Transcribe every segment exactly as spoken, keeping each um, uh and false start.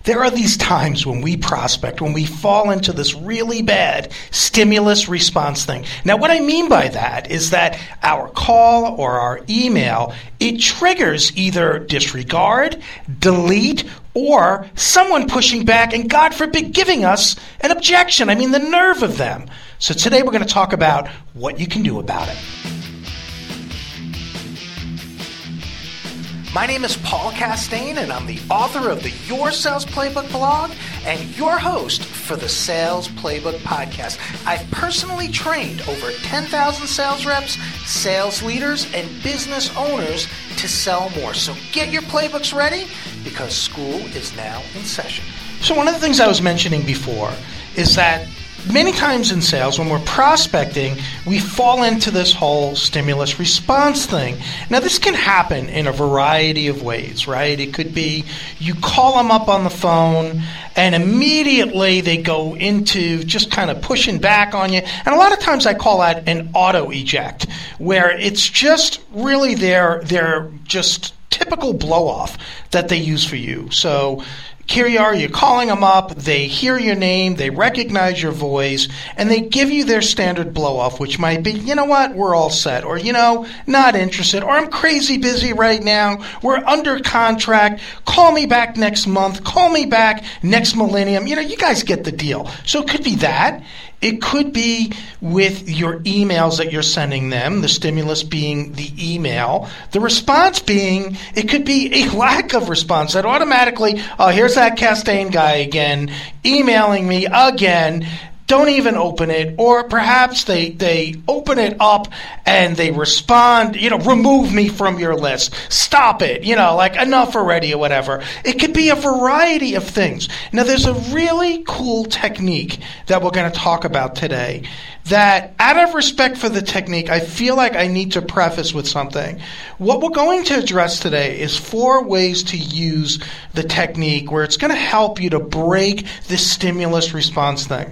There are these times when we prospect, when we fall into this really bad stimulus response thing. Now, what I mean by that is that our call or our email, it triggers either disregard, delete, or someone pushing back and, God forbid, giving us an objection. I mean, the nerve of them. So today we're going to talk about what you can do about it. My name is Paul Castaigne, and I'm the author of the Your Sales Playbook blog and your host for the Sales Playbook podcast. I've personally trained over ten thousand sales reps, sales leaders, and business owners to sell more. So get your playbooks ready because school is now in session. So one of the things I was mentioning before is that many times in sales, when we're prospecting, we fall into this whole stimulus response thing. Now, this can happen in a variety of ways, right? It could be you call them up on the phone and immediately they go into just kind of pushing back on you. And a lot of times I call that an auto eject, where it's just really their, their just typical blow off that they use for you. So here you are, you're calling them up, they hear your name, they recognize your voice, and they give you their standard blow-off, which might be, you know what, we're all set, or, you know, not interested, or I'm crazy busy right now, we're under contract, call me back next month, call me back next millennium. You know, you guys get the deal. So it could be that. It could be with your emails that you're sending them, the stimulus being the email, the response being, it could be a lack of response that automatically, oh, here's that Castaigne guy again, emailing me again, don't even open it, or perhaps they, they open it up and they respond, you know, remove me from your list, stop it, you know, like enough already or whatever. It could be a variety of things. Now, there's a really cool technique that we're going to talk about today that, out of respect for the technique, I feel like I need to preface with something. What we're going to address today is four ways to use the technique where it's going to help you to break this stimulus response thing.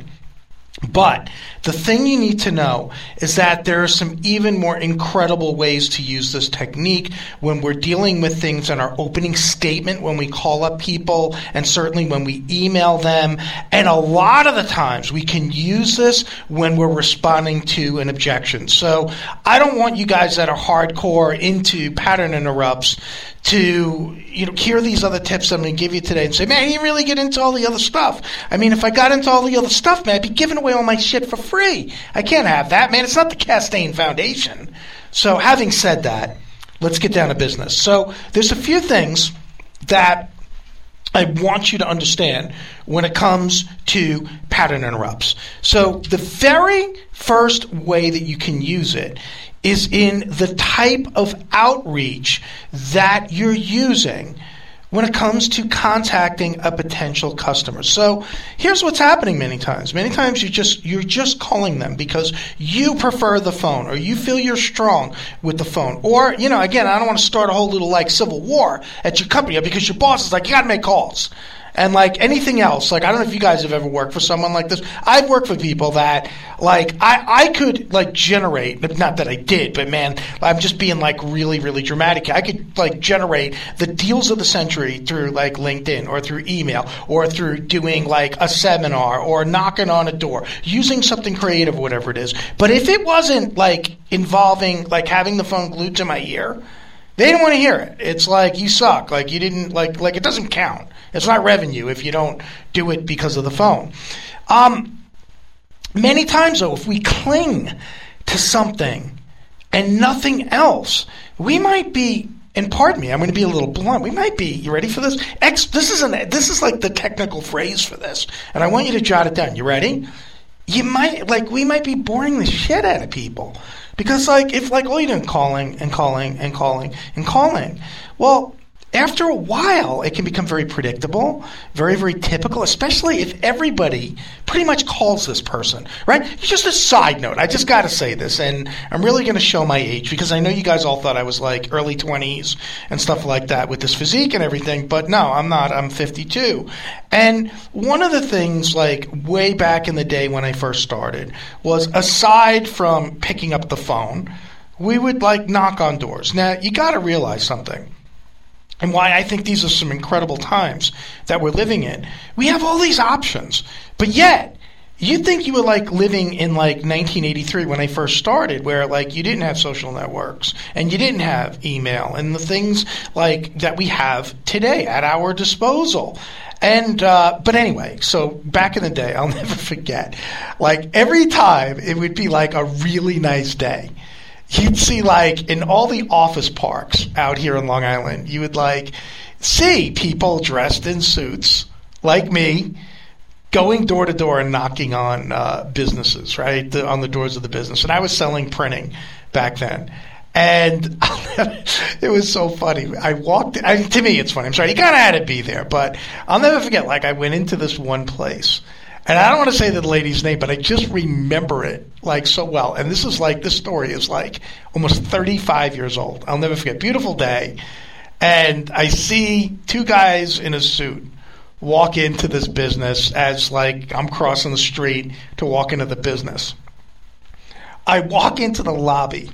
But the thing you need to know is that there are some even more incredible ways to use this technique when we're dealing with things in our opening statement, when we call up people, and certainly when we email them. And a lot of the times we can use this when we're responding to an objection. So I don't want you guys that are hardcore into pattern interrupts to, you know, hear these other tips I'm going to give you today and say, man, you really get into all the other stuff. I mean, if I got into all the other stuff, man, I'd be giving away all my shit for free. I can't have that, man. It's not the Castaigne Foundation. So having said that, let's get down to business. So there's a few things that I want you to understand when it comes to pattern interrupts. So the very first way that you can use it is in the type of outreach that you're using when it comes to contacting a potential customer. So here's what's happening many times. Many times you just, you're just calling them because you prefer the phone, or you feel you're strong with the phone. Or, you know, again, I don't want to start a whole little like civil war at your company because your boss is like, you got to make calls. And like anything else, like I don't know if you guys have ever worked for someone like this. I've worked for people that like I, I could like generate, not that I did, but man, I'm just being like really, really dramatic. I could like generate the deals of the century through like LinkedIn or through email or through doing like a seminar or knocking on a door, using something creative or whatever it is. But if it wasn't like involving like having the phone glued to my ear, they didn't want to hear it. It's like you suck. Like you didn't like like it doesn't count. It's not revenue if you don't do it because of the phone. Um, many times, though, if we cling to something and nothing else, we might be, and pardon me, I'm going to be a little blunt, we might be, you ready for this? Ex, this is an, this is like the technical phrase for this, and I want you to jot it down. You ready? You might, like, we might be boring the shit out of people. Because, like, if, like, all you're doing calling and calling and calling and calling, well, after a while, it can become very predictable, very, very typical, especially if everybody pretty much calls this person, right? Just a side note, I just got to say this, and I'm really going to show my age because I know you guys all thought I was like early twenties and stuff like that with this physique and everything, but no, I'm not. I'm fifty-two. And one of the things, like, way back in the day when I first started was, aside from picking up the phone, we would, like, knock on doors. Now, you got to realize something. and why I think these are some incredible times that we're living in. We have all these options, but yet you'd think you were like living in like nineteen eighty-three when I first started, where like you didn't have social networks and you didn't have email and the things like that we have today at our disposal. And uh, but anyway, so back in the day, I'll never forget, like every time it would be like a really nice day. You'd see like in all the office parks out here in Long Island, you would like see people dressed in suits like me going door to door and knocking on uh, businesses, right, the, on the doors of the business. And I was selling printing back then. And it was so funny. I walked, I, to me it's funny, I'm sorry, you kind of had to be there. But I'll never forget, like I went into this one place. And I don't want to say the lady's name, but I just remember it like so well. And this is like, this story is like almost thirty-five years old. I'll never forget. Beautiful day. And I see two guys in a suit walk into this business as like I'm crossing the street to walk into the business. I walk into the lobby.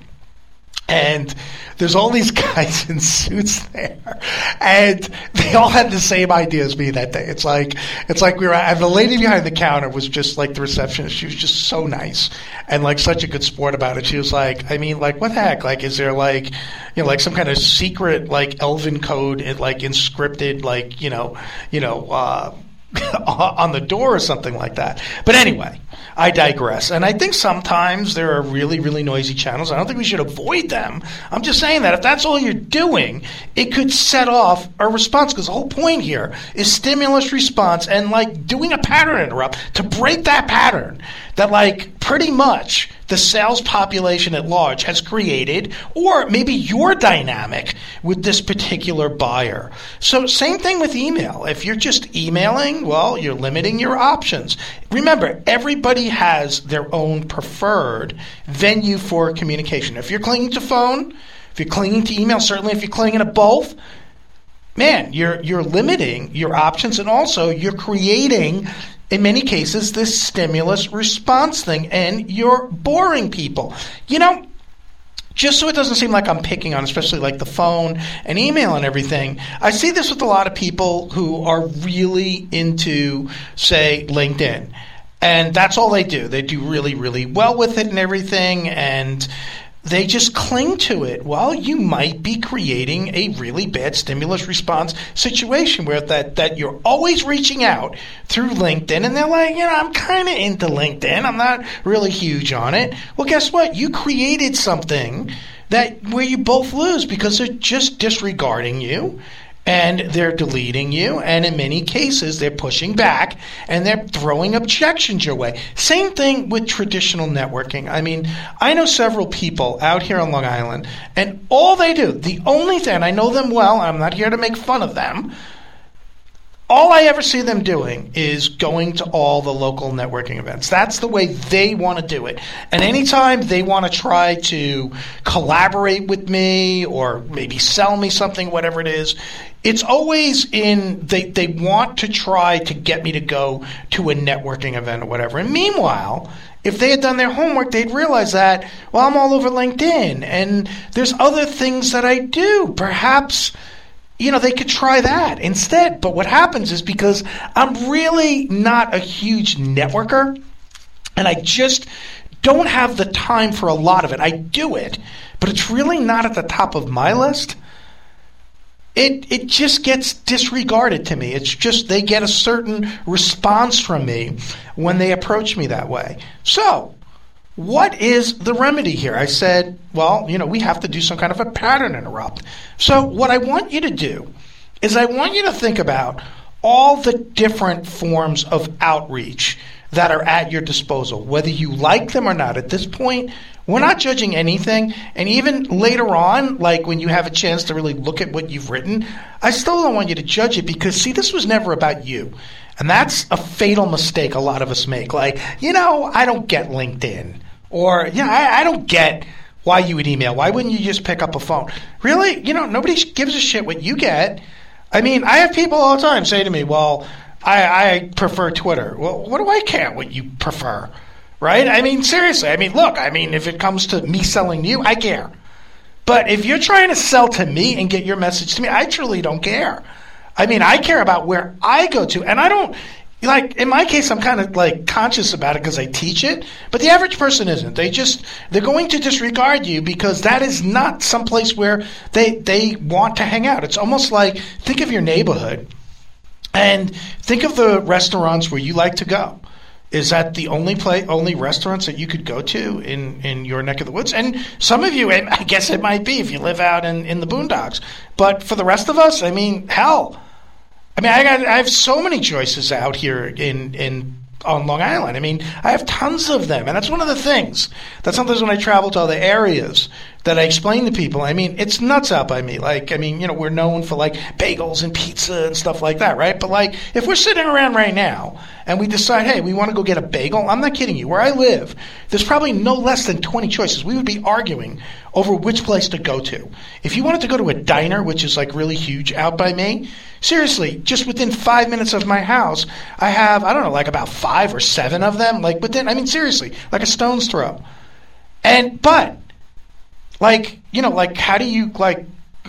And there's all these guys in suits there, and they all had the same idea as me that day. It's like it's like we were, and the lady behind the counter was just like the receptionist. She was just so nice and like such a good sport about it. She was like, I mean, like what the heck? Like, is there like, you know, like some kind of secret like Elven code, like inscripted, like you know, you know. uh on the door or something like that. But anyway, I digress. And I think sometimes there are really, really noisy channels. I don't think we should avoid them. I'm just saying that if that's all you're doing, it could set off a response, because the whole point here is stimulus response and like doing a pattern interrupt to break that pattern that like pretty much the sales population at large has created, or maybe your dynamic with this particular buyer. So same thing with email. If you're just emailing, well, you're limiting your options. Remember, everybody has their own preferred venue for communication. If you're clinging to phone, if you're clinging to email, certainly if you're clinging to both, man, you're you're limiting your options, and also you're creating, in many cases, this stimulus response thing, and you're boring people. You know, just so it doesn't seem like I'm picking on, especially like the phone and email and everything, I see this with a lot of people who are really into, say, LinkedIn. And that's all they do. They do really, really well with it and everything, and they just cling to it. Well, you might be creating a really bad stimulus response situation where that, that you're always reaching out through LinkedIn, and they're like, you know, I'm kind of into LinkedIn. I'm not really huge on it. Well, guess what? You created something that where you both lose, because they're just disregarding you. And they're deleting you, and in many cases, they're pushing back, and they're throwing objections your way. Same thing with traditional networking. I mean, I know several people out here on Long Island, and all they do, the only thing, and I know them well, I'm not here to make fun of them, all I ever see them doing is going to all the local networking events. That's the way they want to do it. And anytime they want to try to collaborate with me or maybe sell me something, whatever it is, it's always in, they, they want to try to get me to go to a networking event or whatever. And meanwhile, if they had done their homework, they'd realize that, well, I'm all over LinkedIn, and there's other things that I do. Perhaps, you know, they could try that instead. But what happens is, because I'm really not a huge networker, and I just don't have the time for a lot of it. I do it, but it's really not at the top of my list. It it just gets disregarded to me. It's just they get a certain response from me when they approach me that way. So what is the remedy here? I said, well, you know, we have to do some kind of a pattern interrupt. So what I want you to do is I want you to think about all the different forms of outreach that are at your disposal, whether you like them or not. At this point, we're not judging anything. And even later on, like when you have a chance to really look at what you've written, I still don't want you to judge it, because, see, this was never about you. And that's a fatal mistake a lot of us make. Like, you know, I don't get LinkedIn. Or, you know, I, I don't get why you would email. Why wouldn't you just pick up a phone? Really? You know, nobody gives a shit what you get. I mean, I have people all the time say to me, well, I, I prefer Twitter. Well, what do I care what you prefer? Right? I mean, seriously. I mean, look, I mean, if it comes to me selling you, I care. But if you're trying to sell to me and get your message to me, I truly don't care. I mean, I care about where I go to, and I don't, like, in my case, I'm kind of, like, conscious about it because I teach it, but the average person isn't. They just, they're going to disregard you because that is not someplace where they, they want to hang out. It's almost like, think of your neighborhood and think of the restaurants where you like to go. Is that the only play, only restaurants that you could go to in, in your neck of the woods? And some of you, I guess it might be if you live out in, in the boondocks. But for the rest of us, I mean, hell. I mean, I got I have so many choices out here in in on Long Island. I mean, I have tons of them. And that's one of the things that sometimes when I travel to other areas that I explain to people, I mean, it's nuts out by me. Like, I mean, you know, we're known for like bagels and pizza and stuff like that, right? But like, if we're sitting around right now and we decide, hey, we want to go get a bagel, I'm not kidding you. Where I live, there's probably no less than twenty choices. We would be arguing over which place to go to. If you wanted to go to a diner, which is like really huge out by me, seriously, just within five minutes of my house, I have, I don't know, like about five or seven of them. Like within, I mean, seriously, like a stone's throw. And, but, like, you know, like, how do you, like,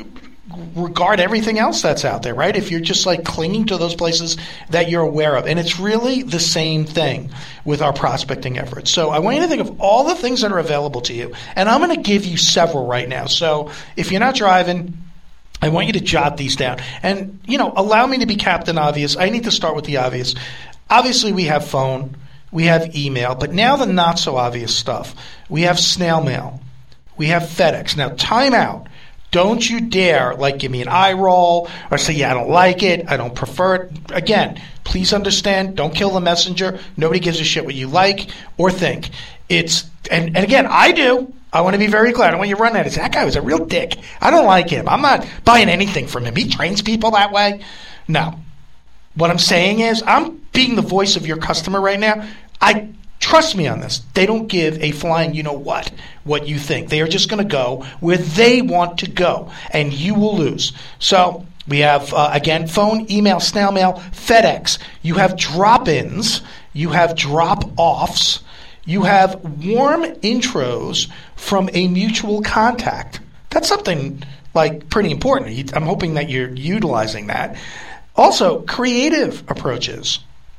regard everything else that's out there, right? If you're just, like, clinging to those places that you're aware of. And it's really the same thing with our prospecting efforts. So I want you to think of all the things that are available to you. And I'm going to give you several right now. So if you're not driving, I want you to jot these down. And, you know, allow me to be Captain Obvious. I need to start with the obvious. Obviously, we have phone. We have email. But now the not-so-obvious stuff. We have snail mail. We have FedEx. Now, time out. Don't you dare, like, give me an eye roll or say, yeah, I don't like it. I don't prefer it. Again, please understand, don't kill the messenger. Nobody gives a shit what you like or think. It's, and, and again, I do. I want to be very clear. I don't want you to run at it. That guy was a real dick. I don't like him. I'm not buying anything from him. He trains people that way. No. What I'm saying is, I'm being the voice of your customer right now. I trust me on this. They don't give a flying you know what, what you think. They are just going to go where they want to go, and you will lose. So we have, uh, again, phone, email, snail mail, FedEx. You have drop-ins. You have drop-offs. You have warm intros from a mutual contact. That's something, like, pretty important. I'm hoping that you're utilizing that. Also, creative approaches.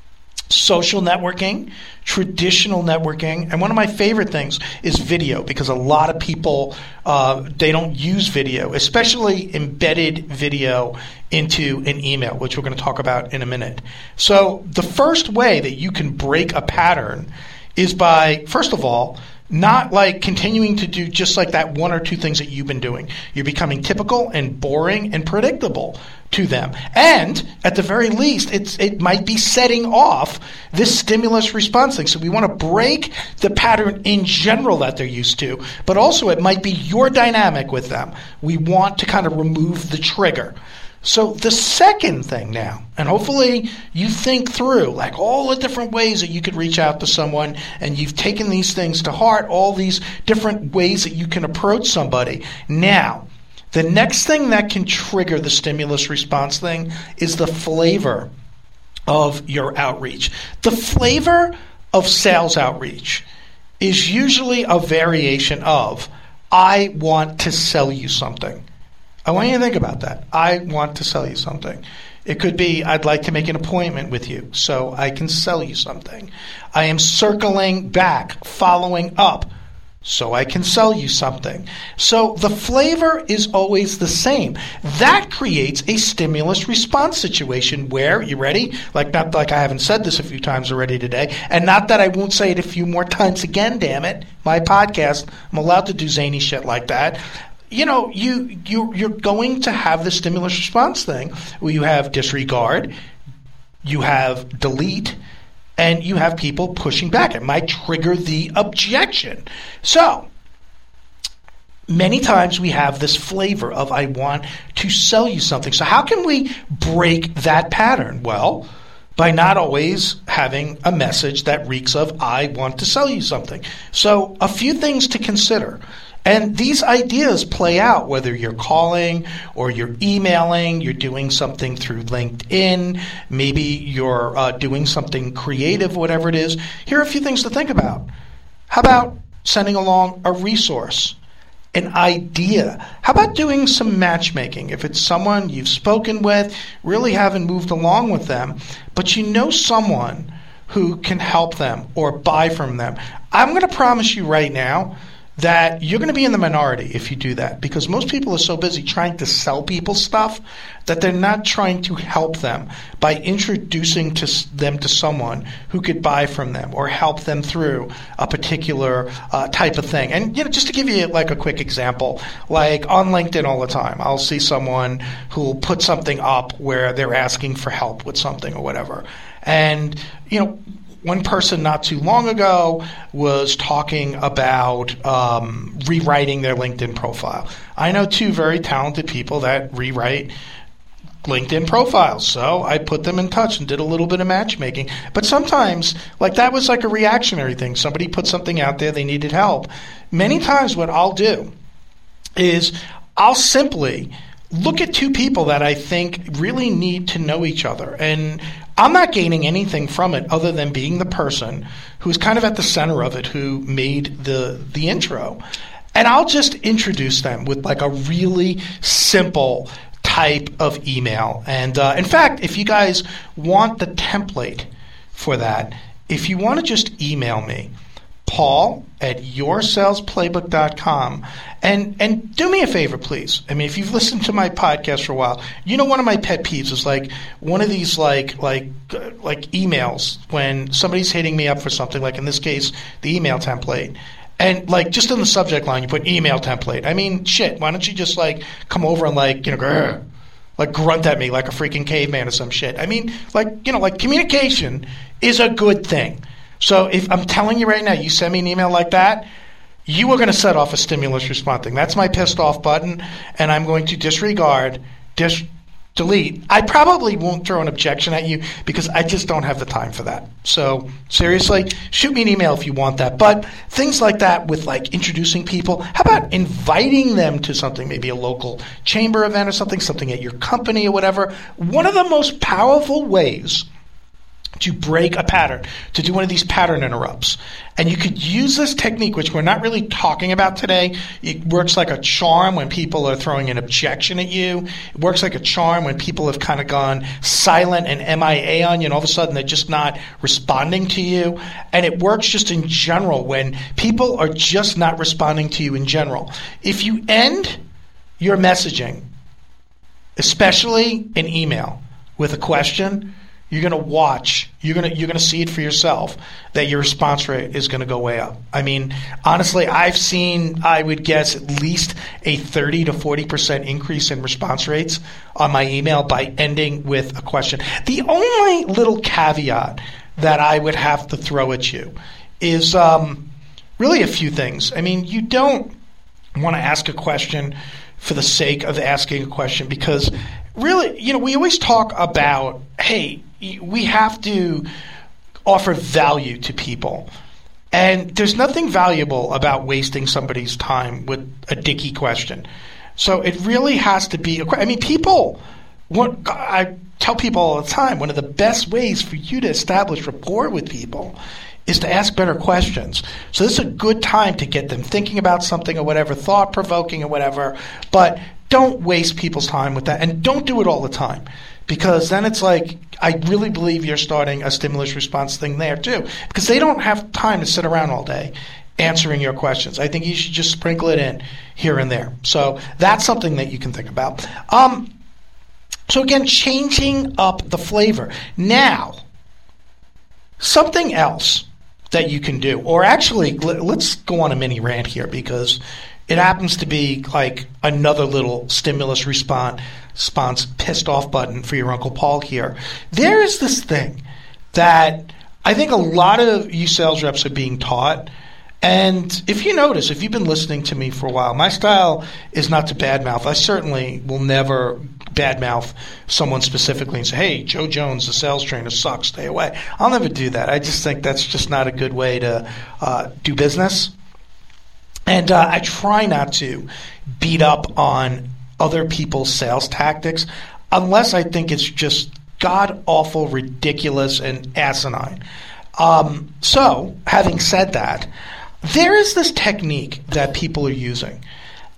Social networking, traditional networking, and one of my favorite things is video, because a lot of people, uh, they don't use video, especially embedded video into an email, which we're going to talk about in a minute. So the first way that you can break a pattern is by, first of all, not like continuing to do just like that one or two things that you've been doing. You're becoming typical and boring and predictable to them. And at the very least, it's it might be setting off this stimulus response thing. So we want to break the pattern in general that they're used to, but also it might be your dynamic with them. We want to kind of remove the trigger. So the second thing now, and hopefully you think through like all the different ways that you could reach out to someone, and you've taken these things to heart, all these different ways that you can approach somebody. Now, the next thing that can trigger the stimulus response thing is the flavor of your outreach. The flavor of sales outreach is usually a variation of, I want to sell you something. I want you to think about that. I want to sell you something. It could be, I'd like to make an appointment with you so I can sell you something. I am circling back, following up, so I can sell you something. So the flavor is always the same. That creates a stimulus response situation where, you ready? Like, not like I haven't said this a few times already today, and not that I won't say it a few more times again, damn it. My podcast, I'm allowed to do zany shit like that. You know, you, you, you're going to have the stimulus response thing where you have disregard, you have delete, and you have people pushing back. It might trigger the objection. So, many times we have this flavor of, I want to sell you something. So how can we break that pattern? Well, by not always having a message that reeks of, I want to sell you something. So a few things to consider. And these ideas play out whether you're calling or you're emailing, you're doing something through LinkedIn, maybe you're uh, doing something creative, whatever it is. Here are a few things to think about. How about sending along a resource, an idea. How about doing some matchmaking? If it's someone you've spoken with, really haven't moved along with them, but you know someone who can help them or buy from them, I'm going to promise you right now that you're going to be in the minority if you do that, because most people are so busy trying to sell people stuff that they're not trying to help them by introducing to them to someone who could buy from them or help them through a particular uh, type of thing. And you know, just to give you like a quick example, like on LinkedIn all the time, I'll see someone who will put something up where they're asking for help with something or whatever. And you know, one person not too long ago was talking about um, rewriting their LinkedIn profile. I know two very talented people that rewrite LinkedIn profiles, so I put them in touch and did a little bit of matchmaking. But sometimes, like that was like a reactionary thing. Somebody put something out there, they needed help. Many times what I'll do is I'll simply look at two people that I think really need to know each other, and I'm not gaining anything from it other than being the person who's kind of at the center of it, who made the the intro. And I'll just introduce them with like a really simple type of email. And uh, in fact, if you guys want the template for that, if you want to just email me, Paul at your sales playbook dot com. And and do me a favor, please. I mean, if you've listened to my podcast for a while, you know one of my pet peeves is like one of these like like uh, like emails when somebody's hitting me up for something, like in this case, the email template. And like just in the subject line, you put email template. I mean, shit, why don't you just like come over and like, you know, grr, like grunt at me like a freaking caveman or some shit. I mean, like, you know, like communication is a good thing. So if I'm telling you right now, you send me an email like that, you are going to set off a stimulus response thing. That's my pissed off button, and I'm going to disregard, dis- delete. I probably won't throw an objection at you because I just don't have the time for that. So seriously, shoot me an email if you want that. But things like that with like introducing people, how about inviting them to something, maybe a local chamber event or something, something at your company or whatever. One of the most powerful ways to break a pattern, to do one of these pattern interrupts. And you could use this technique, which we're not really talking about today. It works like a charm when people are throwing an objection at you. It works like a charm when people have kind of gone silent and M I A on you, and all of a sudden they're just not responding to you. And it works just in general when people are just not responding to you in general. If you end your messaging, especially an email, with a question, you're going to watch, you're going to you're going to see it for yourself that your response rate is going to go way up. I mean, honestly, I've seen, I would guess, at least a thirty to forty percent increase in response rates on my email by ending with a question. The only little caveat that I would have to throw at you is um, really a few things. I mean, you don't want to ask a question for the sake of asking a question, because really, you know, we always talk about, hey, we have to offer value to people. And there's nothing valuable about wasting somebody's time with a dicky question. So it really has to be, a, I mean, people, what, I tell people all the time, one of the best ways for you to establish rapport with people is to ask better questions. So this is a good time to get them thinking about something or whatever, thought-provoking or whatever, but don't waste people's time with that, and don't do it all the time, because then it's like, I really believe you're starting a stimulus response thing there too, because they don't have time to sit around all day answering your questions. I think you should just sprinkle it in here and there. So that's something that you can think about. Um, so again, changing up the flavor. Now, something else that you can do, or actually, let's go on a mini rant here, because it happens to be like another little stimulus response, response pissed off button for your Uncle Paul here. There is this thing that I think a lot of you sales reps are being taught. And if you notice, if you've been listening to me for a while, my style is not to badmouth. I certainly will never badmouth someone specifically and say, hey, Joe Jones, the sales trainer, sucks, stay away. I'll never do that. I just think that's just not a good way to uh, do business. And uh, I try not to beat up on other people's sales tactics unless I think it's just god-awful, ridiculous, and asinine. Um, so, having said that, there is this technique that people are using.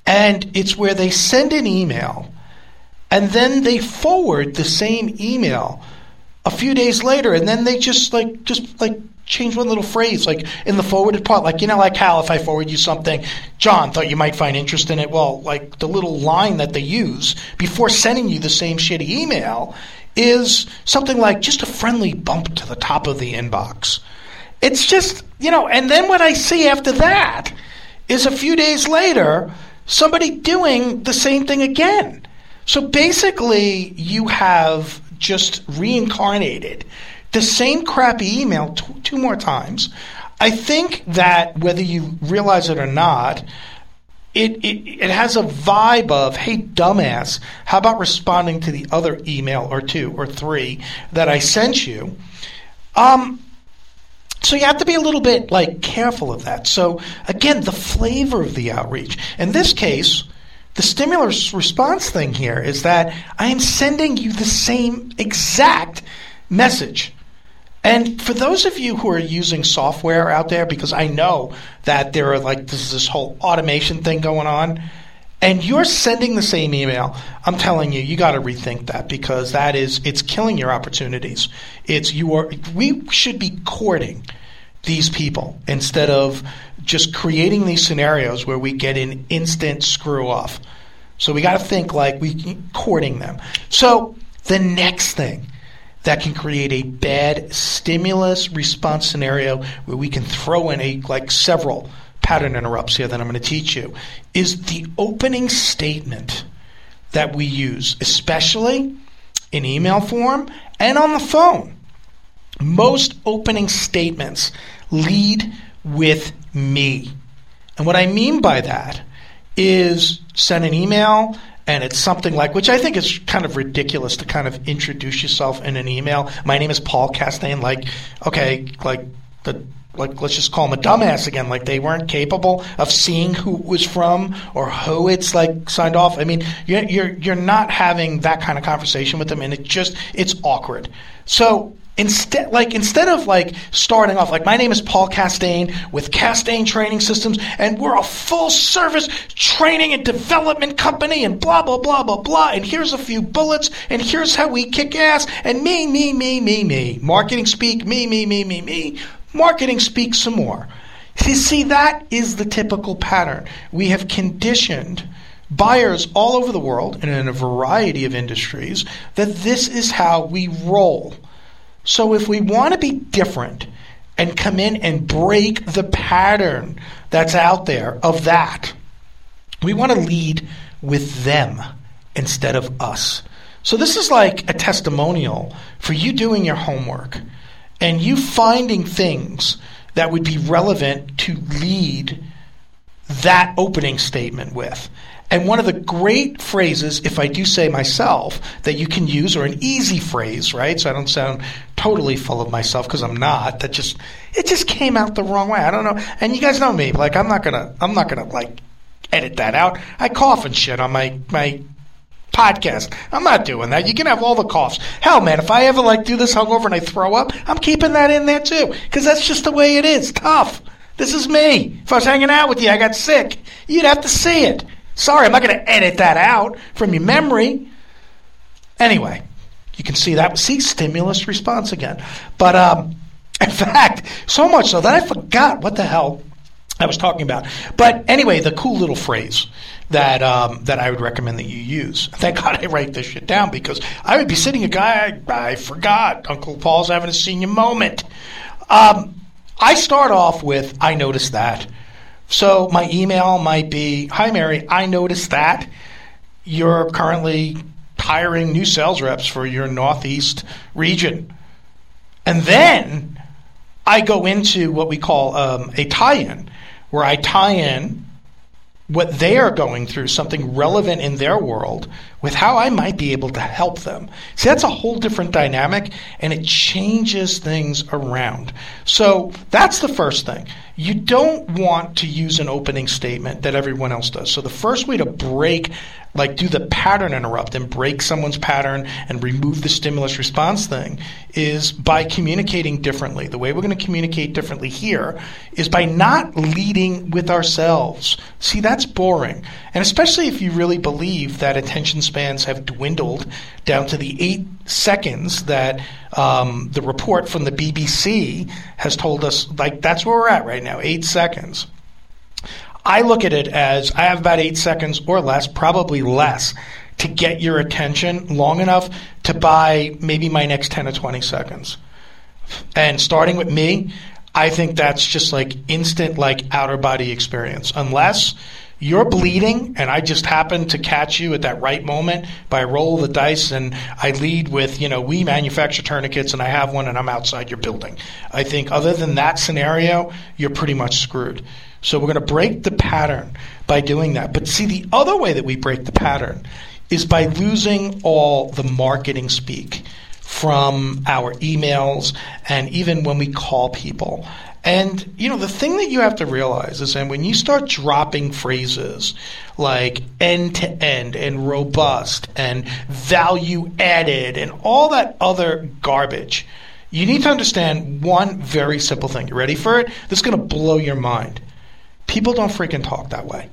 And it's where they send an email and then they forward the same email a few days later, and then they just like just like change one little phrase, like in the forwarded part, like, you know, like Hal, if I forward you something, John thought you might find interest in it. Well, like the little line that they use before sending you the same shitty email is something like just a friendly bump to the top of the inbox. It's just, you know, and then what I see after that is a few days later, somebody doing the same thing again. So basically, you have just reincarnated the same crappy email t- two more times. I think that whether you realize it or not, it, it it has a vibe of, hey, dumbass, how about responding to the other email or two or three that I sent you? Um, so you have to be a little bit like careful of that. So again, the flavor of the outreach. In this case, the stimulus response thing here is that I am sending you the same exact message. And for those of you who are using software out there, because I know that there are like this this whole automation thing going on, and you're sending the same email, I'm telling you, you got to rethink that, because that is, it's killing your opportunities. It's you are we should be courting these people instead of just creating these scenarios where we get an instant screw off. So we got to think like we courting them. So the next thing that can create a bad stimulus response scenario where we can throw in a like several pattern interrupts here that I'm going to teach you is the opening statement that we use, especially in email form and on the phone. Most opening statements lead with me. And what I mean by that is send an email and it's something like, which I think is kind of ridiculous to kind of introduce yourself in an email. My name is Paul Castaigne. Like, okay, like the like let's just call them a dumbass again. Like they weren't capable of seeing who it was from or who it's like signed off. I mean, you're you're you're not having that kind of conversation with them, and it just it's awkward. So Instead, like instead of like starting off like, my name is Paul Castaigne with Castaigne Training Systems, and we're a full service training and development company, and blah blah blah blah blah, and here's a few bullets, and here's how we kick ass, and me me me me me marketing speak me me me me me marketing speak some more. You see, that is the typical pattern. We have conditioned buyers all over the world and in a variety of industries that this is how we roll. So if we want to be different and come in and break the pattern that's out there of that, we want to lead with them instead of us. So this is like a testimonial for you doing your homework and you finding things that would be relevant to lead that opening statement with. And one of the great phrases, if I do say myself, that you can use, or an easy phrase, right? So I don't sound totally full of myself, because I'm not. That just it just came out the wrong way. I don't know. And you guys know me. Like I'm not gonna I'm not gonna like edit that out. I cough and shit on my my podcast. I'm not doing that. You can have all the coughs. Hell, man, if I ever like do this hungover and I throw up, I'm keeping that in there too, because that's just the way it is. Tough. This is me. If I was hanging out with you, I got sick, you'd have to see it. Sorry, I'm not going to edit that out from your memory. Anyway, you can see that. See, stimulus response again. But um, in fact, so much so that I forgot what the hell I was talking about. But anyway, the cool little phrase that um, that I would recommend that you use. Thank God I write this shit down, because I would be sitting a guy, I, I forgot. Uncle Paul's having a senior moment. Um, I start off with, I noticed that. So my email might be, hi, Mary, I noticed that you're currently hiring new sales reps for your Northeast region. And then I go into what we call um, a tie-in, where I tie in what they are going through, something relevant in their world, with how I might be able to help them. See, that's a whole different dynamic, and it changes things around. So that's the first thing. You don't want to use an opening statement that everyone else does. So the first way to break, like do the pattern interrupt and break someone's pattern and remove the stimulus response thing is by communicating differently. The way we're going to communicate differently here is by not leading with ourselves. See, that's boring. And especially if you really believe that attention spans have dwindled down to the eight seconds that um, the report from the B B C has told us, like that's where we're at right now, eight seconds. I look at it as I have about eight seconds or less, probably less, to get your attention long enough to buy maybe my next ten or twenty seconds. And starting with me, I think that's just like instant, like outer body experience. Unless you're bleeding and I just happen to catch you at that right moment by a roll of the dice and I lead with, you know, we manufacture tourniquets and I have one and I'm outside your building. I think other than that scenario, you're pretty much screwed. So we're going to break the pattern by doing that. But see, the other way that we break the pattern is by losing all the marketing speak from our emails and even when we call people. And, you know, the thing that you have to realize is that when you start dropping phrases like end-to-end and robust and value-added and all that other garbage, you need to understand one very simple thing. You ready for it? This is going to blow your mind. People don't freaking talk that way.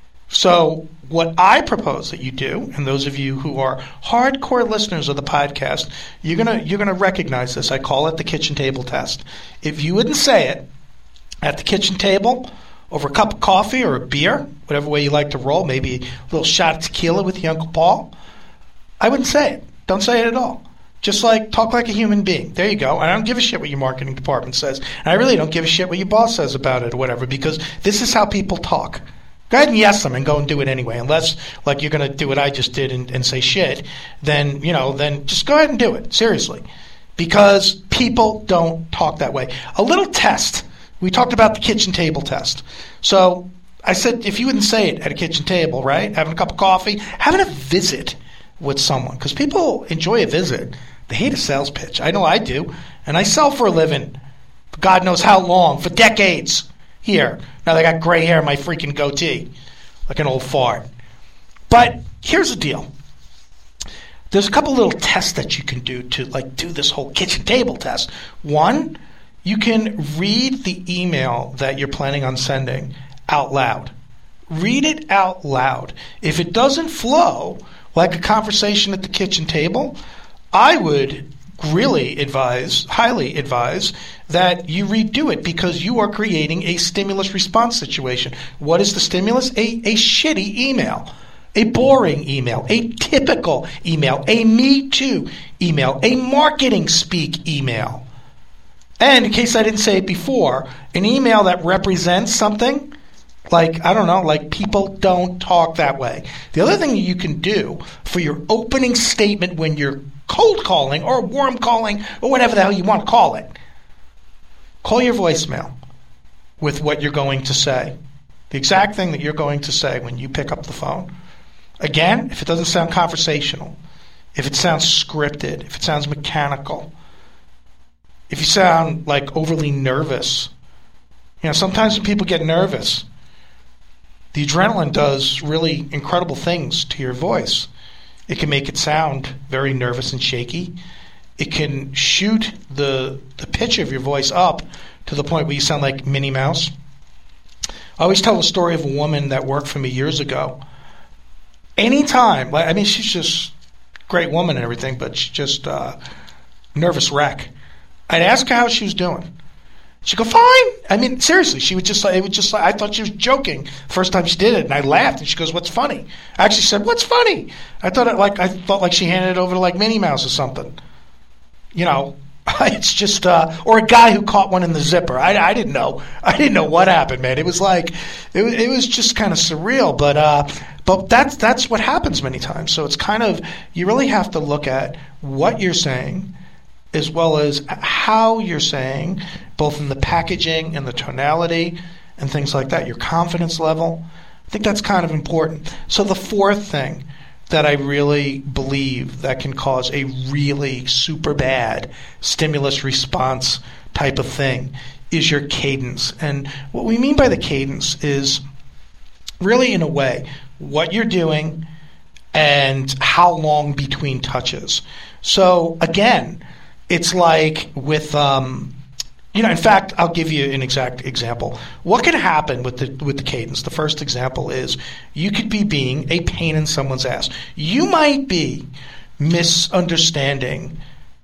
So what I propose that you do, and those of you who are hardcore listeners of the podcast, you're gonna you're gonna recognize this. I call it the kitchen table test. If you wouldn't say it at the kitchen table over a cup of coffee or a beer, whatever way you like to roll, maybe a little shot of tequila with your Uncle Paul, I wouldn't say it. Don't say it at all. Just like talk like a human being. There you go. And I don't give a shit what your marketing department says. And I really don't give a shit what your boss says about it or whatever, because this is how people talk. Go ahead and yes them and go and do it anyway. Unless, like, you're going to do what I just did and, and say shit, then, you know, then just go ahead and do it. Seriously. Because people don't talk that way. A little test. We talked about the kitchen table test. So I said if you wouldn't say it at a kitchen table, right, having a cup of coffee, having a visit with someone, because people enjoy a visit. They hate a sales pitch. I know I do. And I sell for a living. For God knows how long. For decades. Here. Now they got gray hair in my freaking goatee. Like an old fart. But here's the deal. There's a couple little tests that you can do to like do this whole kitchen table test. One, you can read the email that you're planning on sending out loud. Read it out loud. If it doesn't flow like a conversation at the kitchen table, I would really advise, highly advise, that you redo it because you are creating a stimulus response situation. What is the stimulus? A, a shitty email, a boring email, a typical email, a me too email, a marketing speak email. And in case I didn't say it before, an email that represents something. Like, I don't know, like people don't talk that way. The other thing you can do for your opening statement when you're cold calling or warm calling or whatever the hell you want to call it, call your voicemail with what you're going to say. The exact thing that you're going to say when you pick up the phone. Again, if it doesn't sound conversational, if it sounds scripted, if it sounds mechanical, if you sound like overly nervous. You know, sometimes when people get nervous, the adrenaline does really incredible things to your voice. It can make it sound very nervous and shaky. It can shoot the the pitch of your voice up to the point where you sound like Minnie Mouse. I always tell the story of a woman that worked for me years ago. Anytime, I mean, she's just a great woman and everything, but she's just a nervous wreck. I'd ask her how she was doing. She'd go, fine. I mean, seriously, she would just like, it would just like, I thought she was joking first time she did it, and I laughed, and she goes, what's funny? I actually said, what's funny? I thought it like, I thought like she handed it over to like Minnie Mouse or something. You know, it's just, uh, or a guy who caught one in the zipper. I, I didn't know. I didn't know what happened, man. It was like, it, it was just kind of surreal, but, uh, but that's, that's what happens many times. So it's kind of, you really have to look at what you're saying, as well as how you're saying, both in the packaging and the tonality and things like that, your confidence level. I think that's kind of important. So the fourth thing that I really believe that can cause a really super bad stimulus response type of thing is your cadence. And what we mean by the cadence is really, in a way, what you're doing and how long between touches. So again, it's like with, um, you know, in fact, I'll give you an exact example. What can happen with the with the cadence? The first example is you could be being a pain in someone's ass. You might be misunderstanding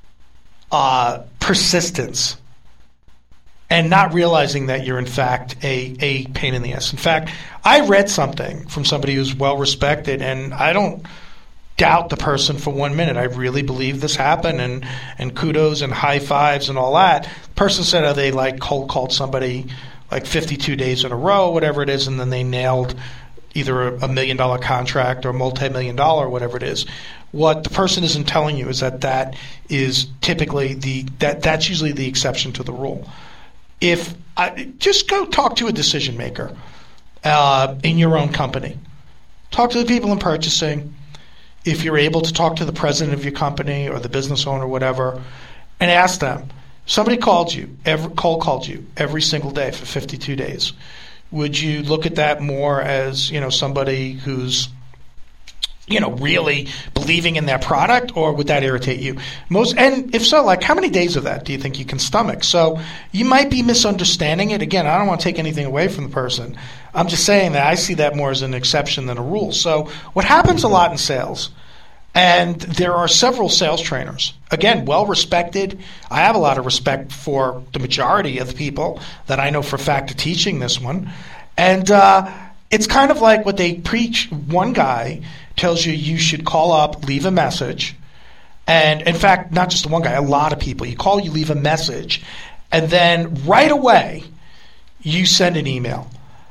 uh, persistence and not realizing that you're, in fact, a, a pain in the ass. In fact, I read something from somebody who's well-respected, and I don't doubt the person for one minute. I really believe this happened, and, and kudos and high fives and all that. The person said how they, like, cold called somebody like fifty-two days in a row, whatever it is, and then they nailed either a, a million-dollar contract or multi-million dollar, whatever it is. What the person isn't telling you is that that is typically the that that's usually the exception to the rule. If I, just go talk to a decision maker uh, in your own company. Talk to the people in purchasing. If you're able to talk to the president of your company or the business owner, whatever, and ask them, somebody called you, every, cold called you every single day for fifty-two days. Would you look at that more as, you know, somebody who's, you know, really believing in their product, or would that irritate you? Most, and if so, like, how many days of that do you think you can stomach? So you might be misunderstanding it. Again, I don't want to take anything away from the person. I'm just saying that I see that more as an exception than a rule. So what happens a lot in sales, and there are several sales trainers, again, well-respected. I have a lot of respect for the majority of the people that I know for a fact are teaching this one. And uh, it's kind of like what they preach. One guy tells you you should call up, leave a message. And in fact, not just the one guy, a lot of people. You call, you leave a message, and then right away you send an email.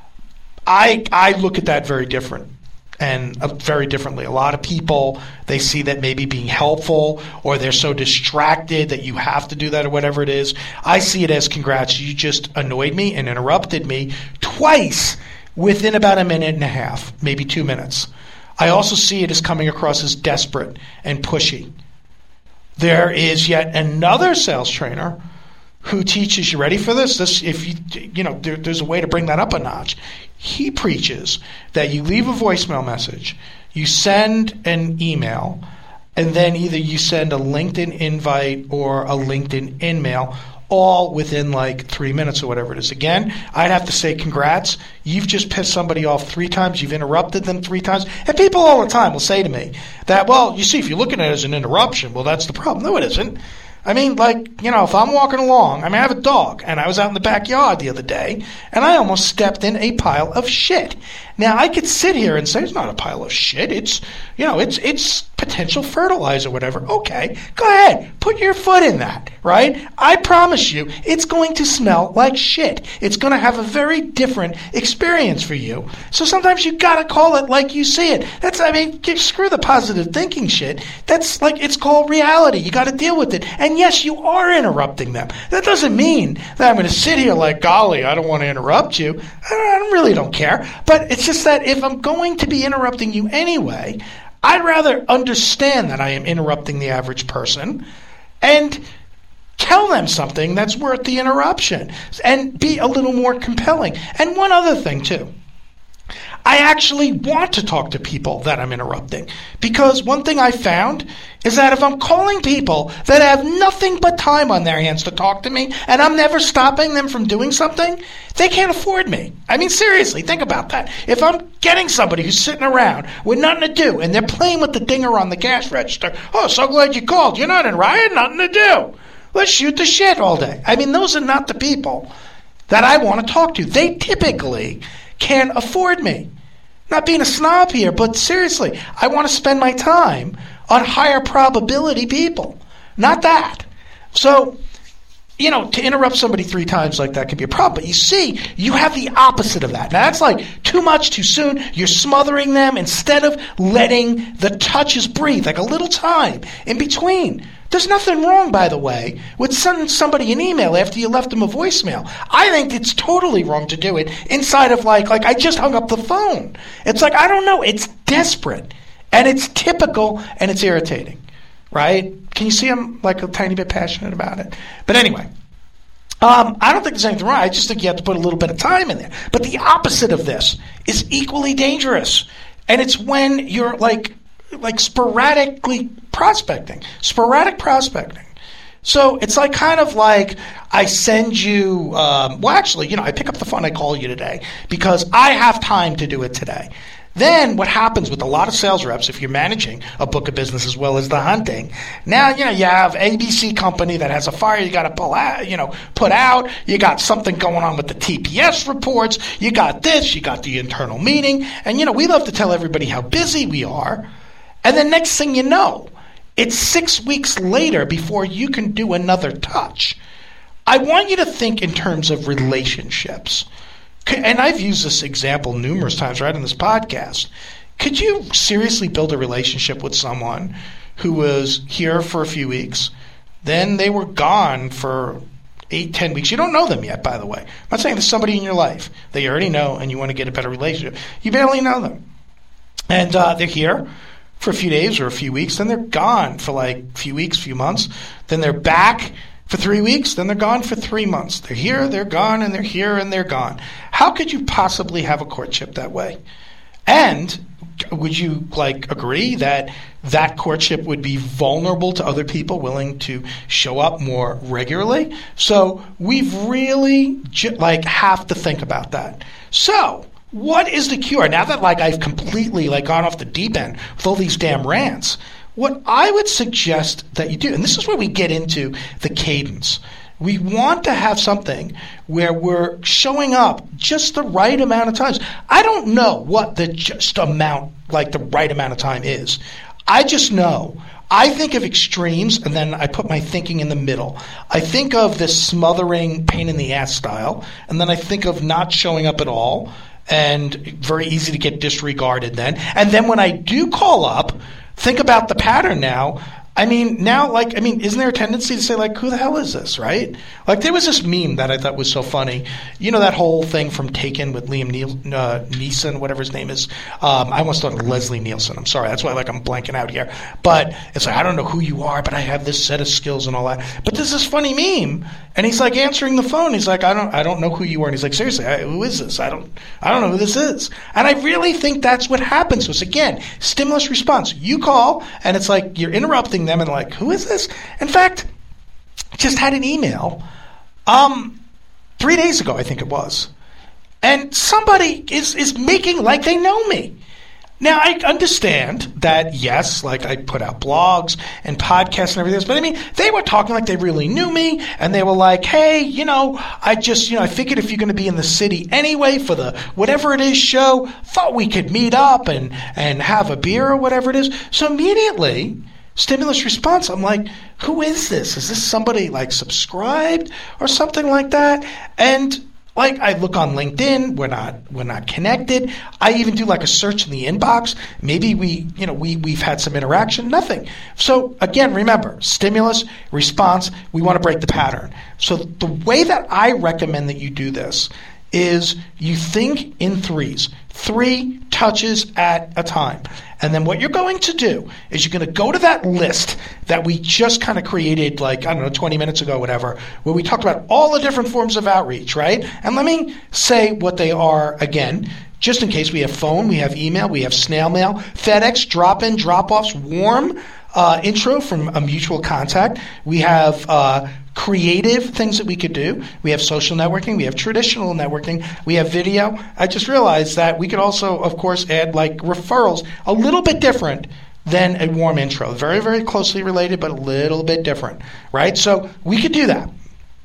I I look at that very different and uh, very differently. A lot of people, they see that maybe being helpful, or they're so distracted that you have to do that or whatever it is. I see it as, congrats, you just annoyed me and interrupted me twice within about a minute and a half, maybe two minutes. I also see it as coming across as desperate and pushy. There is yet another sales trainer who teaches, you ready for this? This, if you, you know, there, there's a way to bring that up a notch. He preaches that you leave a voicemail message, you send an email, and then either you send a LinkedIn invite or a LinkedIn in-mail, all within like three minutes or whatever it is. Again, I'd have to say congrats. You've just pissed somebody off three times. You've interrupted them three times. And people all the time will say to me that, well, you see, if you're looking at it as an interruption, well, that's the problem. No, it isn't. I mean, like, you know, if I'm walking along, I mean, I have a dog, and I was out in the backyard the other day, and I almost stepped in a pile of shit. Now, I could sit here and say, it's not a pile of shit. It's, you know, it's it's potential fertilizer, whatever. Okay, go ahead. Put your foot in that, right? I promise you, it's going to smell like shit. It's going to have a very different experience for you. So sometimes you got to call it like you see it. That's, I mean, screw the positive thinking shit. That's like, it's called reality. You got to deal with it. And yes, you are interrupting them. That doesn't mean that I'm going to sit here like, golly, I don't want to interrupt you. I, don't, I really don't care. But it's just that if I'm going to be interrupting you anyway, I'd rather understand that I am interrupting the average person and tell them something that's worth the interruption and be a little more compelling. And one other thing, too. I actually want to talk to people that I'm interrupting, because one thing I found is that if I'm calling people that have nothing but time on their hands to talk to me, and I'm never stopping them from doing something, they can't afford me. I mean, seriously, think about that. If I'm getting somebody who's sitting around with nothing to do, and they're playing with the dinger on the cash register, oh, so glad you called. You're not in riot, nothing to do. Let's shoot the shit all day. I mean, those are not the people that I want to talk to. They typically can't afford me. Not being a snob here, but seriously, I want to spend my time on higher probability people. Not that. So, you know, to interrupt somebody three times like that can be a problem. But you see, you have the opposite of that. Now, that's like too much, too soon. You're smothering them instead of letting the touches breathe, like a little time in between. There's nothing wrong, by the way, with sending somebody an email after you left them a voicemail. I think it's totally wrong to do it inside of like, like I just hung up the phone. It's like, I don't know, it's desperate. And it's typical and it's irritating, right? Can you see I'm like a tiny bit passionate about it? But anyway, um, I don't think there's anything wrong. I just think you have to put a little bit of time in there. But the opposite of this is equally dangerous. And it's when you're like like sporadically prospecting, sporadic prospecting. So it's like kind of like I send you, um, well, actually, you know, I pick up the phone, I call you today because I have time to do it today. Then what happens with a lot of sales reps, if you're managing a book of business as well as the hunting, now, you know, you have A B C company that has a fire you got to pull out, you know, put out. You got something going on with the T P S reports. You got this, you got the internal meeting. And, you know, we love to tell everybody how busy we are. And then next thing you know, it's six weeks later before you can do another touch. I want you to think in terms of relationships. And I've used this example numerous times right in this podcast. Could you seriously build a relationship with someone who was here for a few weeks, then they were gone for eight, ten weeks? You don't know them yet, by the way. I'm not saying there's somebody in your life that you already know and you want to get a better relationship. You barely know them. And uh, they're here for a few days or a few weeks, then they're gone for like a few weeks, few months. Then they're back for three weeks, then they're gone for three months. They're here, they're gone, and they're here, and they're gone. How could you possibly have a courtship that way? And would you like agree that that courtship would be vulnerable to other people willing to show up more regularly? So we've really like have to think about that. So what is the cure? Now that like I've completely like gone off the deep end with all these damn rants, what I would suggest that you do, and this is where we get into the cadence. We want to have something where we're showing up just the right amount of times. I don't know what the just amount, like the right amount of time is. I just know. I think of extremes, and then I put my thinking in the middle. I think of this smothering pain in the ass style, and then I think of not showing up at all, and very easy to get disregarded then. And then when I do call up, think about the pattern now. I mean, now, like, I mean, isn't there a tendency to say, like, who the hell is this, right? Like, there was this meme that I thought was so funny. You know that whole thing from Taken with Liam Neal- uh, Neeson, whatever his name is? Um, I almost thought of Leslie Nielsen. I'm sorry. That's why, like, I'm blanking out here. But it's like, I don't know who you are, but I have this set of skills and all that. But there's this funny meme, and he's, like, answering the phone. He's like, I don't I don't know who you are. And he's like, seriously, I, who is this? I don't I don't know who this is. And I really think that's what happens to us. Again, stimulus response. You call, and it's like you're interrupting them and like, who is this? In fact, just had an email um, three days ago, I think it was. And somebody is, is making like they know me. Now, I understand that, yes, like I put out blogs and podcasts and everything else, but I mean, they were talking like they really knew me, and they were like, hey, you know, I just, you know, I figured if you're going to be in the city anyway for the whatever it is show, thought we could meet up and, and have a beer or whatever it is. So immediately, stimulus response, I'm like, who is this? Is this somebody like subscribed or something like that? And like I look on LinkedIn, we're not we're not connected. I even do like a search in the inbox. Maybe we, you know, we we've had some interaction, nothing. So again, remember, stimulus, response, we want to break the pattern. So the way that I recommend that you do this is you think in threes, three touches at a time. And then what you're going to do is you're going to go to that list that we just kind of created like, I don't know, twenty minutes ago, whatever, where we talked about all the different forms of outreach, right? And let me say what they are again, just in case. We have phone, we have email, we have snail mail, FedEx, drop-in, drop-offs, warm uh, intro from a mutual contact. We have uh, creative things that we could do. We have social networking. We have traditional networking. We have video. I just realized that we could also, of course, add like referrals, a little bit different than a warm intro. Very, very closely related, but a little bit different, right? So we could do that.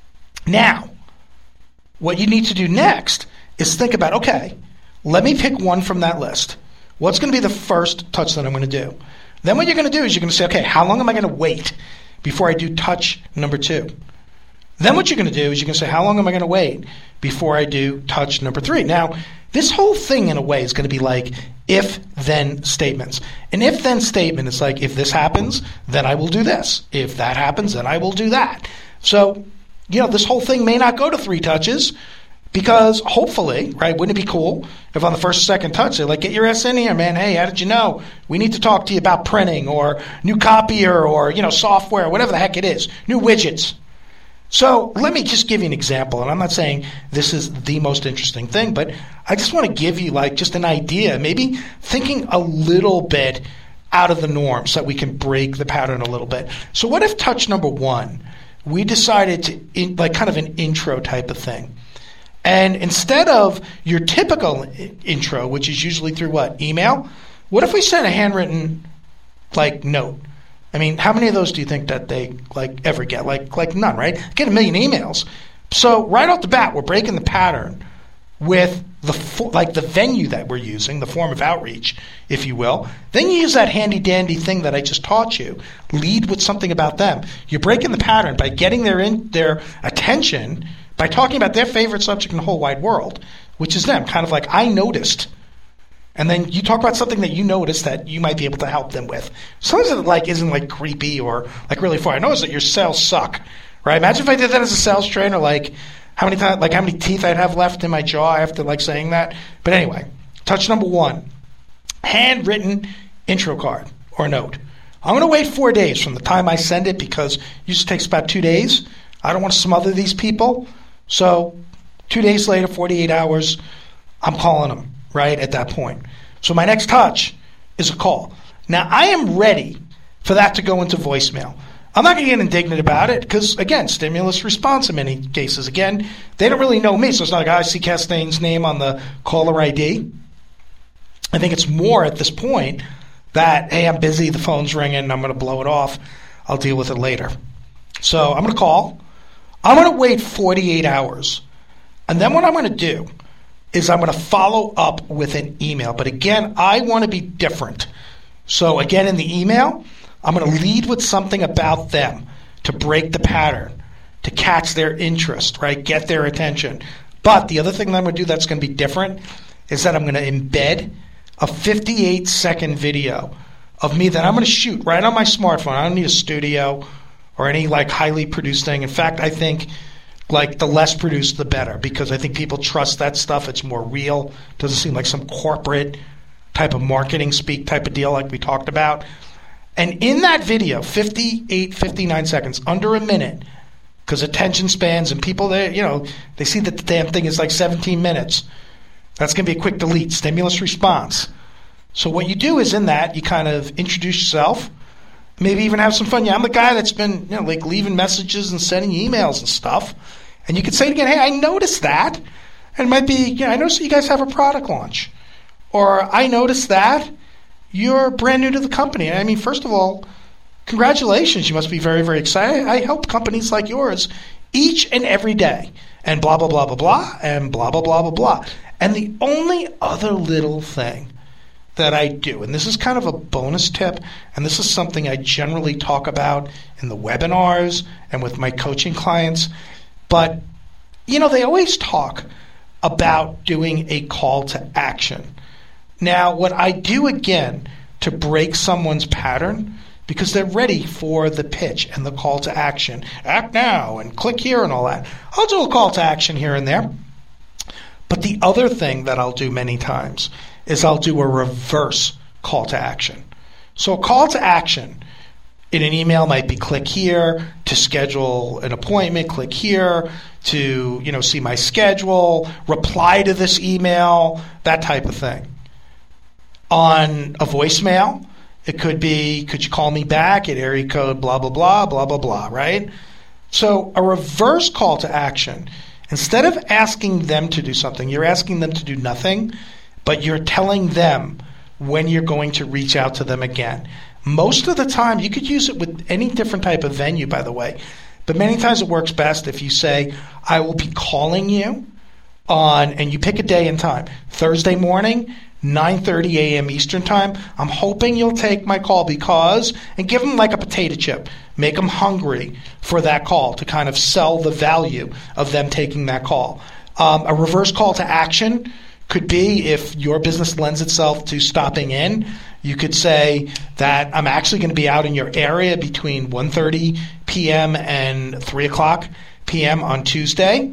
Now, what you need to do next is think about, okay, let me pick one from that list. What's going to be the first touch that I'm going to do? Then what you're going to do is you're going to say, okay, how long am I going to wait before I do touch number two? Then what you're going to do is you're going to say, how long am I going to wait before I do touch number three? Now, this whole thing in a way is going to be like if-then statements. An if-then statement is like, if this happens, then I will do this. If that happens, then I will do that. So, you know, this whole thing may not go to three touches, Because hopefully, right, wouldn't it be cool if on the first or second touch they're like, get your ass in here, man. Hey, how did you know? We need to talk to you about printing or new copier or, you know, software, whatever the heck it is, new widgets. So let me just give you an example. And I'm not saying this is the most interesting thing, but I just want to give you like just an idea, maybe thinking a little bit out of the norm so that we can break the pattern a little bit. So what if touch number one, we decided to, in, like kind of an intro type of thing. And instead of your typical I- intro, which is usually through what? Email? What if we sent a handwritten like note? I mean, how many of those do you think that they like ever get? Like like none, right? Get a million emails. So right off the bat, we're breaking the pattern with the fo- like the venue that we're using, the form of outreach, if you will. Then you use that handy dandy thing that I just taught you. Lead with something about them. You're breaking the pattern by getting their in, their attention by talking about their favorite subject in the whole wide world, which is them. Kind of like, I noticed. And then you talk about something that you noticed that you might be able to help them with. Sometimes it like isn't like creepy or like really far. I noticed that your sales suck, right? Imagine if I did that as a sales trainer, like how many times, like how many teeth I'd have left in my jaw after like saying that. But anyway, touch number one, handwritten intro card or note. I'm going to wait four days from the time I send it because it usually takes about two days. I don't want to smother these people. So two days later, forty-eight hours, I'm calling them right at that point. So my next touch is a call. Now, I am ready for that to go into voicemail. I'm not going to get indignant about it because, again, stimulus response in many cases. Again, they don't really know me, so it's not like I see Castaigne's name on the caller I D. I think it's more at this point that, hey, I'm busy, the phone's ringing, I'm going to blow it off. I'll deal with it later. So I'm going to call. I'm going to wait forty-eight hours. And then what I'm going to do is I'm going to follow up with an email. But again, I want to be different. So again, in the email, I'm going to lead with something about them to break the pattern, to catch their interest, right? Get their attention. But the other thing that I'm going to do that's going to be different is that I'm going to embed a fifty-eight second video of me that I'm going to shoot right on my smartphone. I don't need a studio or any like highly produced thing. In fact, I think like the less produced, the better, because I think people trust that stuff. It's more real. Doesn't seem like some corporate type of marketing speak type of deal like we talked about. And in that video, fifty-eight, fifty-nine seconds, under a minute, because attention spans and people, they, you know, they see that the damn thing is like seventeen minutes. That's going to be a quick delete, stimulus response. So what you do is in that, you kind of introduce yourself, maybe even have some fun. Yeah, I'm the guy that's been, you know, like leaving messages and sending emails and stuff. And you could say it again, hey, I noticed that. And it might be, you know, I noticed that you guys have a product launch. Or I noticed that you're brand new to the company. I mean, first of all, congratulations. You must be very, very excited. I help companies like yours each and every day. And blah, blah, blah, blah, blah, and blah, blah, blah, blah, blah. And the only other little thing that I do, and this is kind of a bonus tip, and this is something I generally talk about in the webinars and with my coaching clients, but, you know, they always talk about doing a call to action. Now, what I do, again, to break someone's pattern, because they're ready for the pitch and the call to action, act now and click here and all that, I'll do a call to action here and there. But the other thing that I'll do many times is I'll do a reverse call to action. So a call to action in an email might be click here to schedule an appointment, click here to, you know, see my schedule, reply to this email, that type of thing. On a voicemail, it could be, could you call me back at area code blah, blah, blah, blah, blah, blah, right? So a reverse call to action, instead of asking them to do something, you're asking them to do nothing, but you're telling them when you're going to reach out to them again. Most of the time, you could use it with any different type of venue, by the way, but many times it works best if you say, I will be calling you on, and you pick a day and time, Thursday morning, nine thirty a.m. Eastern time. I'm hoping you'll take my call because, and give them like a potato chip. Make them hungry for that call to kind of sell the value of them taking that call. Um, a reverse call to action could be if your business lends itself to stopping in. You could say that I'm actually going to be out in your area between one thirty p.m. and three o'clock p.m. on Tuesday.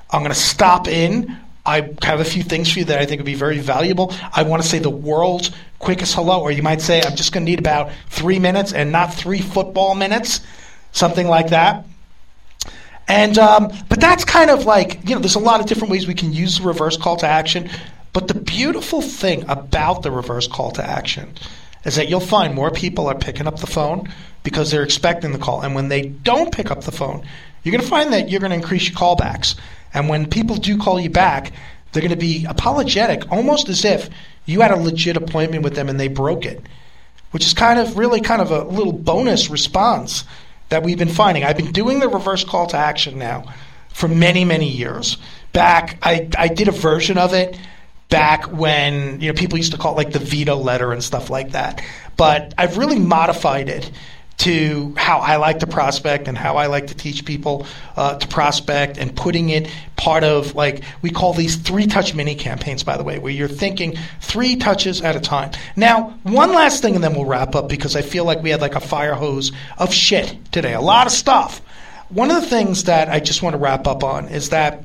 I'm going to stop in. I have a few things for you that I think would be very valuable. I want to say the world's quickest hello, or you might say I'm just going to need about three minutes and not three football minutes, something like that. And um, but that's kind of like, you know, there's a lot of different ways we can use the reverse call to action. But the beautiful thing about the reverse call to action is that you'll find more people are picking up the phone because they're expecting the call. And when they don't pick up the phone, you're going to find that you're going to increase your callbacks. And when people do call you back, they're going to be apologetic, almost as if you had a legit appointment with them and they broke it, which is kind of really kind of a little bonus response that we've been finding. I've been doing the reverse call to action now for many, many years. Back, I, I did a version of it back when, you know, people used to call it like the veto letter and stuff like that. But I've really modified it to how I like to prospect and how I like to teach people uh, to prospect, and putting it part of, like, we call these three-touch mini campaigns, by the way, where you're thinking three touches at a time. Now, one last thing and then we'll wrap up, because I feel like we had like a fire hose of shit today, a lot of stuff. One of the things that I just want to wrap up on is that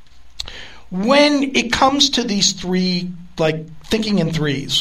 when it comes to these three, like thinking in threes,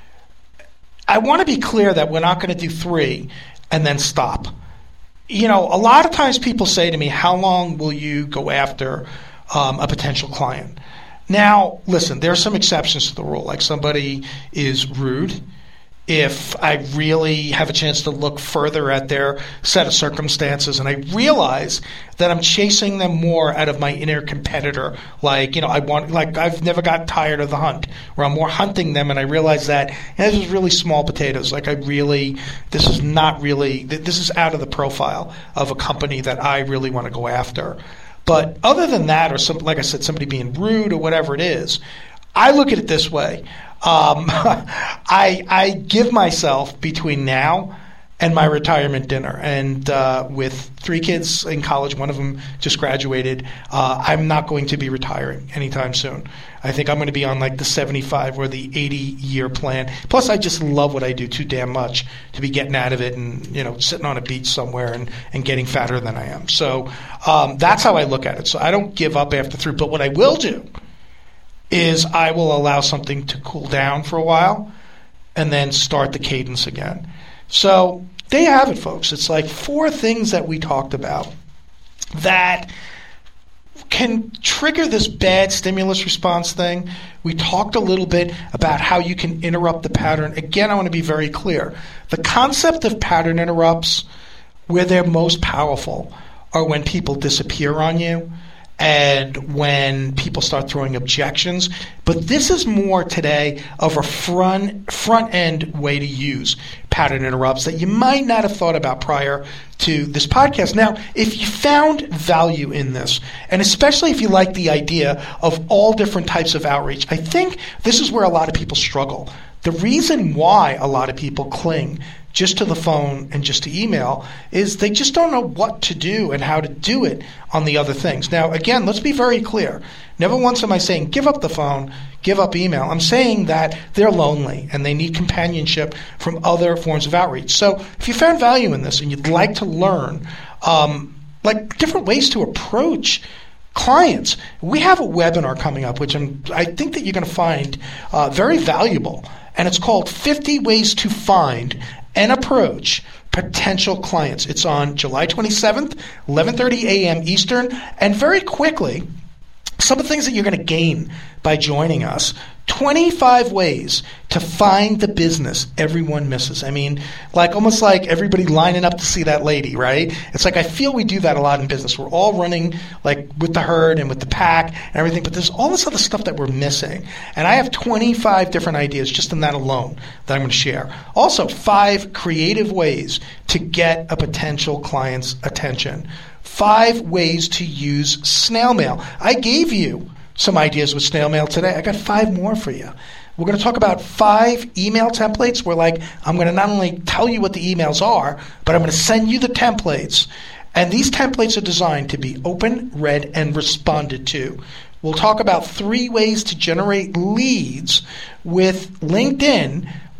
I want to be clear that we're not going to do three and then stop. You know, a lot of times people say to me, how long will you go after um, a potential client? Now, listen, there are some exceptions to the rule. Like, somebody is rude. If I really have a chance to look further at their set of circumstances and I realize that I'm chasing them more out of my inner competitor, like, you know, I want, like, I've never got tired of the hunt, where I'm more hunting them and I realize that, you know, this is really small potatoes. Like, I really, this is not really, this is out of the profile of a company that I really want to go after. But other than that, or some, like I said, somebody being rude or whatever it is, I look at it this way. Um, I I give myself between now and my retirement dinner, and uh, with three kids in college, one of them just graduated, uh, I'm not going to be retiring anytime soon. I think I'm going to be on like the seventy-five or the eighty-year plan. Plus, I just love what I do too damn much to be getting out of it and, you know, sitting on a beach somewhere and, and getting fatter than I am. So um, that's how I look at it. So I don't give up after three. But what I will do is I will allow something to cool down for a while and then start the cadence again. So there you have it, folks. It's like four things that we talked about that can trigger this bad stimulus response thing. We talked a little bit about how you can interrupt the pattern. Again, I want to be very clear. The concept of pattern interrupts, where they're most powerful, are when people disappear on you and when people start throwing objections. But this is more today of a front front end way to use pattern interrupts that you might not have thought about prior to this podcast. Now, if you found value in this, and especially if you like the idea of all different types of outreach, I think this is where a lot of people struggle. The reason why a lot of people cling just to the phone and just to email is they just don't know what to do and how to do it on the other things. Now, again, let's be very clear. Never once am I saying give up the phone, give up email. I'm saying that they're lonely and they need companionship from other forms of outreach. So if you found value in this and you'd like to learn um, like different ways to approach clients, we have a webinar coming up, which I'm, I think that you're going to find uh, very valuable. And it's called fifty Ways to Find and Approach Potential Clients. It's on July twenty-seventh, eleven thirty a.m. Eastern. And very quickly, some of the things that you're going to gain by joining us. twenty-five ways to find the business everyone misses. I mean, like almost like everybody lining up to see that lady, right? It's like I feel we do that a lot in business. We're all running like with the herd and with the pack and everything, but there's all this other stuff that we're missing. And I have twenty-five different ideas just in that alone that I'm going to share. Also, five creative ways to get a potential client's attention. Five ways to use snail mail. I gave you some ideas with snail mail today. I got five more for you. We're going to talk about five email templates where, like, I'm going to not only tell you what the emails are, but I'm going to send you the templates. And these templates are designed to be open, read, and responded to. We'll talk about three ways to generate leads with LinkedIn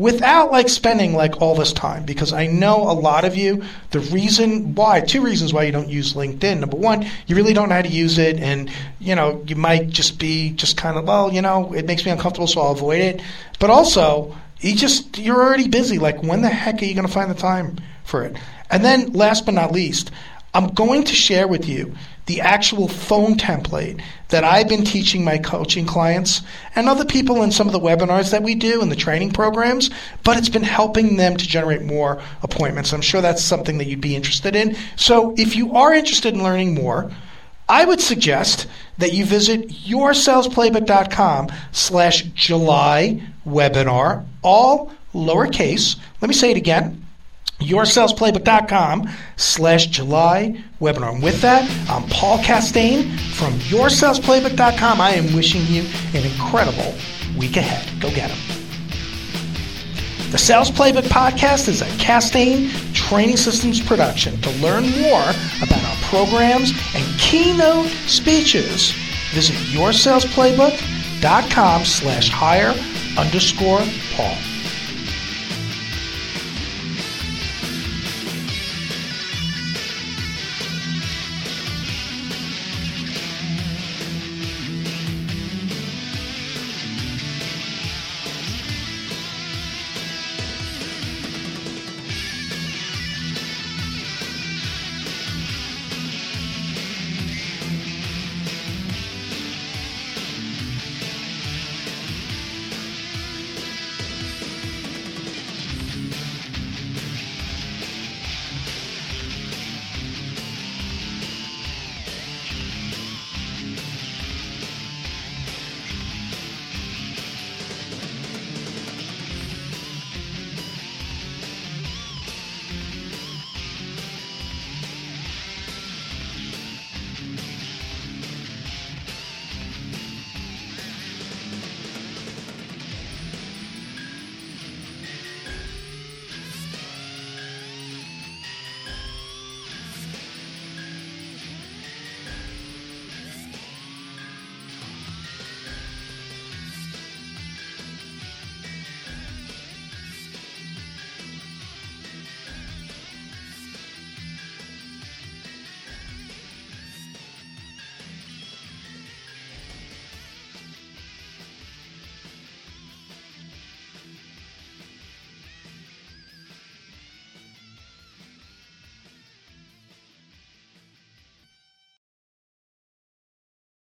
without like spending like all this time, because I know a lot of you, the reason why, two reasons why you don't use LinkedIn. Number one, you really don't know how to use it, and you know, you might just be just kind of, well, you know, it makes me uncomfortable, so I'll avoid it. But also, you just, you're already busy. Like, when the heck are you going to find the time for it? And then last but not least, I'm going to share with you the actual phone template that I've been teaching my coaching clients and other people in some of the webinars that we do and the training programs, but it's been helping them to generate more appointments. I'm sure that's something that you'd be interested in. So if you are interested in learning more, I would suggest that you visit yoursalesplaybook.com slash July webinar, all lowercase. Let me say it again. yoursalesplaybook.com slash July webinar. And with that, I'm Paul Castaigne from your sales playbook dot com. I am wishing you an incredible week ahead. Go get them. The Sales Playbook Podcast is a Castaigne Training Systems production. To learn more about our programs and keynote speeches, visit yoursalesplaybook.com slash hire underscore Paul.